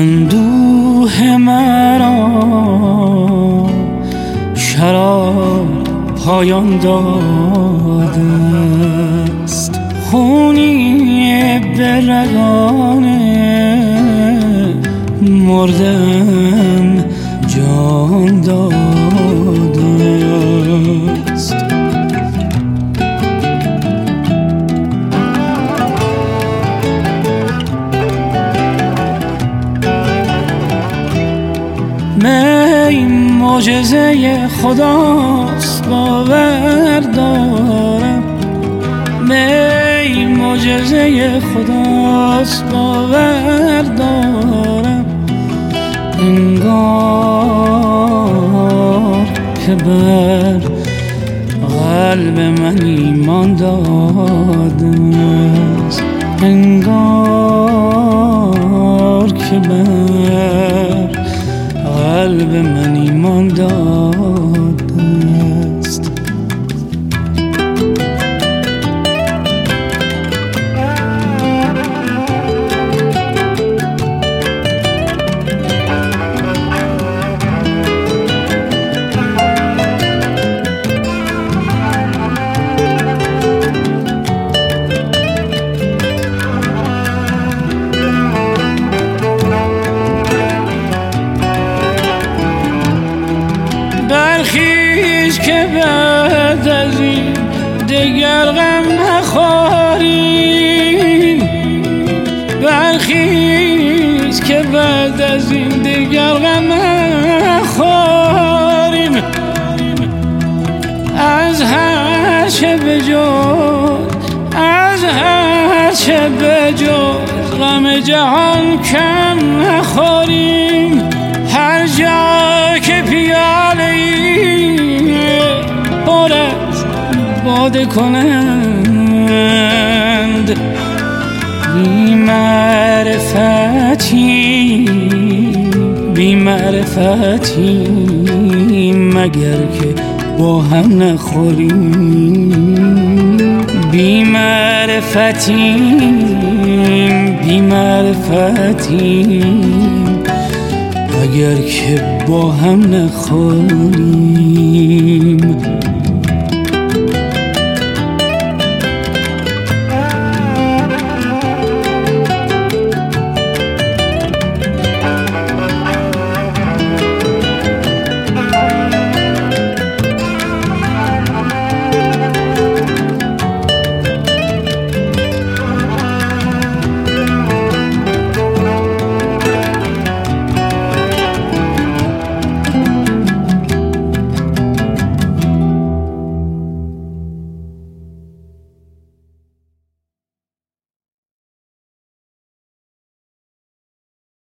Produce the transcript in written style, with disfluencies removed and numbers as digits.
اندوه مرا شراب پایان داده است، خونی به رگان مردم جان داده است. می معجزه خداست باور دارم، می معجزه خداست باور دارم، انگار که بر قلب من ایمان داده است، انگار که بر قلب من ایمان داده است. برخیز که بعد از این دگر غم نخوریم، برخیز که بعد از این دگر غم نخوریم، از هر چه بجز، از هر چه بجز غم جهان کم نخوریم، هر جا که پیاله پر از باده کنند، بی معرفتی بی معرفتی مگر که با هم نخوریم، بی معرفتی بی معرفتی اگر که با هم نخوریم.